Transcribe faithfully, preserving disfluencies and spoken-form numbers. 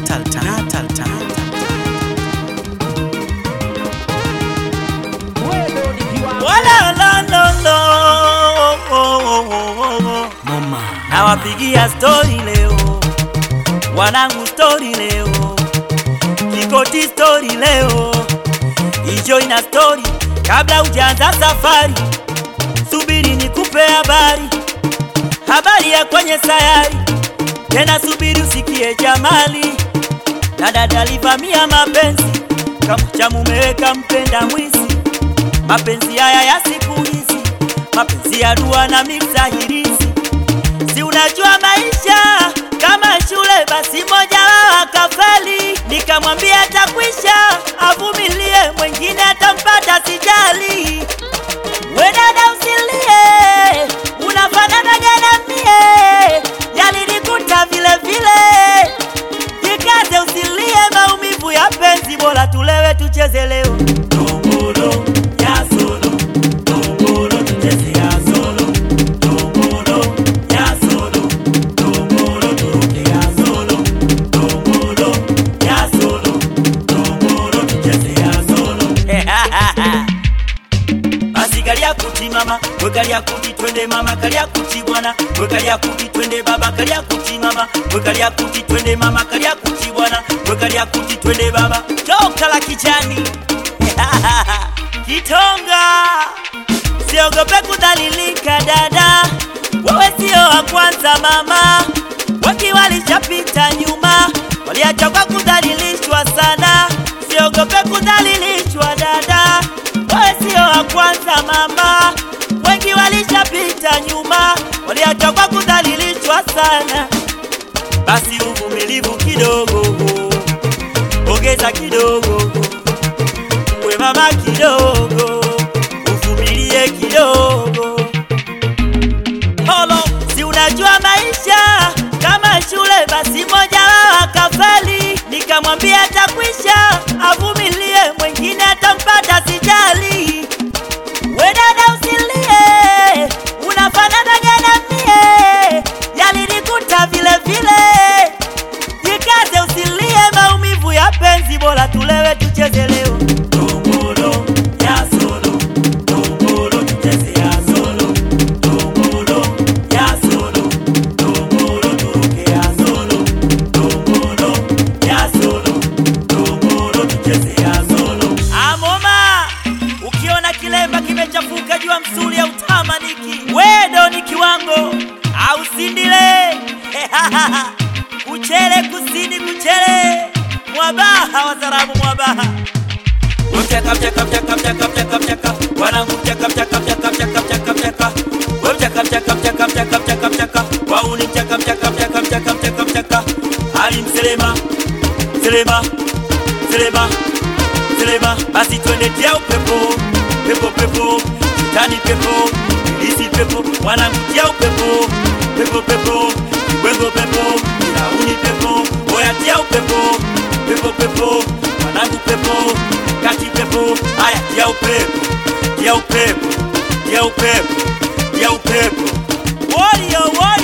Natal Natal Wala la no no Mama nawapigia story leo, wanangu story leo, Kikoti story leo, enjoy na story kabla hujaanza safari. Subiri nikupe habari, habari ya kwenye sayari. Tena subiri usikie jamali, dada alivamia mapenzi kama cha mumeweka mpenda mwizi. Mapenzi haya ya siku hizi, mapenzi ya dua na mixa hirisi. Si unajua maisha kama shule, basi moja wao akafeli. Nikamwambia atakwisha, avumilie, mwingine atampata sijali. We dada usilie, unafanana jana mie, yalinikuta vile vile. Jikaze usilie, maumivu ya penzi, bora tulewe tucheze leo. Tombolo ya solo, tombolo tucheze ya solo, tombolo ya solo, tombolo turuke ya solo, tombolo ya solo, tombolo tucheze ya solo. Basi kalia kuti mama, we kalia kuti twende mama, kalia kuti bwana, we kalia kuti twende baba, kalia kuti mama, we kalia kuti twende mama, kalia kuti bwana, we kalia kuti twende baba. Toka la kijani Kitonga, siogope kudhalilika dada, wewe sio wa kwanza mama. Wengi walishapita nyuma, waliacha kwa kudhalilishwa sana. Siogope kudhalilishwa dada, wewe sio wa kwanza mama. Wengi walishapita nyuma, waliacha kwa kudhalilishwa sana. Basi uvumilivu kidogo, ongeza kidogo, we mama kidogo, uvumilie kidogo. Holo, si unajua maisha kama shule, basi moja wao akafeli. Nikamwambia atakwisha, avumilie, mwingine atampata sijali. We dada usilie, unafanana jana mie, yalinikuta vile vile. Jikaze usilie, maumivu ya penzi, bora tulewe tucheze leo. Tombolo ya solo, tombolo tucheze ya solo, tombolo ya solo, tombolo turuke ya solo, tombolo ya solo, tombolo tucheze ya solo. Amoma, ukiona kilemba kimechafuka jua msuli ya utamaniki. Wedo ni kiwango, au sindile kuchele kusini kuchele, mwabaha wazarabu mwabaha. Mchaka mchaka mchaka mchaka mchaka mchaka, wanangu mchaka mchaka mchaka mchaka mchaka mchaka, mchaka mchaka mchaka mchaka mchaka mchaka, wauni mchaka mchaka mchaka mchaka mchaka mchaka. Ali mselema selema selema selema, basi twende tia upepo pepo pepo, tani pepo isi pepo, wanangu tia upepo pepo pepo, wengo pepo, launi pepo, oya tia upepo pepo pepo, wanangu pepo kati pepo. Aya tia upepo, tia upepo, tia upepo, tia upepo. Warrior, warrior.